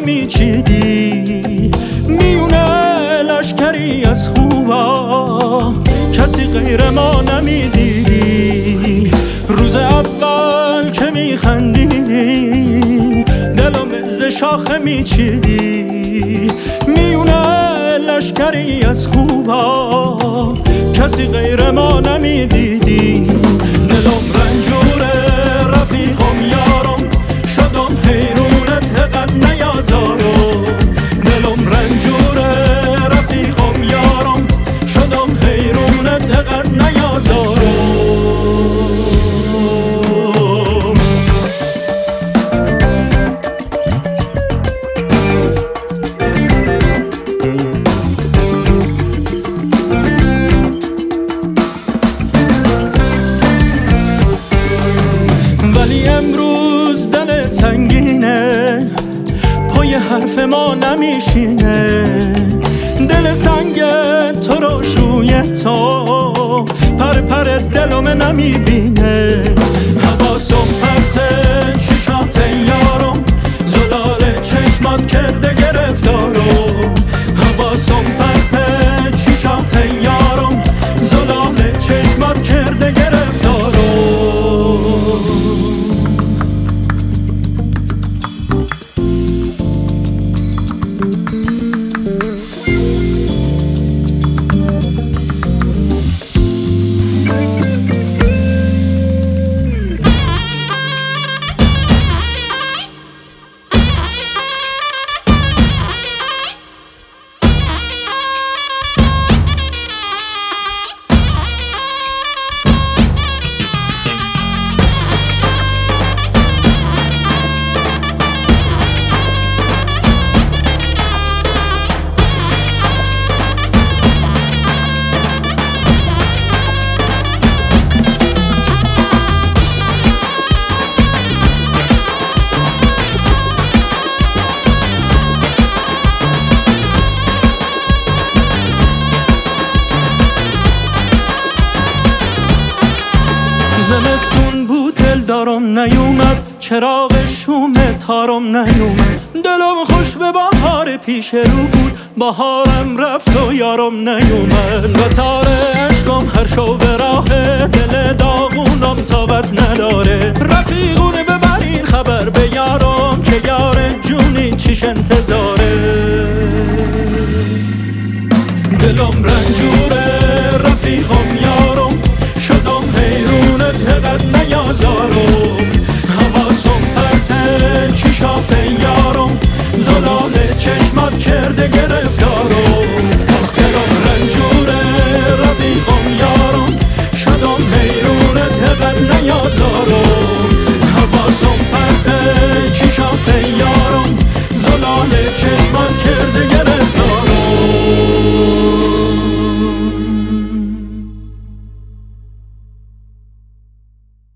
میچیدی میونه لشکری از خوبا کسی غیر ما نمیدیدی. روز اول که میخندیدی دلم از شاخه میچیدی میونه لشکری از خوبا کسی غیر ما نمیدیدی. دلم رنجوره رفیقم یارم شدم حیرونت قد نیازارم. دلم رنجوره رفیقم یارم شدم حیرونت قد نیازارم. ولی امروز دلت سنگینه پای حرف ما نمیشینه. دل سنگ تو روش روی تو پر پر دلم نمیبینه. حواسم پرته چشات یارم زلال چشمات کرده گرفتارم. حواسم پرته چشات یارم زلال چشمات کرده گرفتارم. زمستون بود دل دارم نیومد چراغ شوم تارم نیومد. دلم خوش به بهار پیش رو بود بهارم رفت و یارم نیومد. و تار عشقم هر شو به راه دل داغونم تابت نداره. رفیقونه ببرین خبر به یارم که یار جونی چیش انتظاره. دلم رنجوره رفیقم یارم شدم حیرونت قد نیازارم.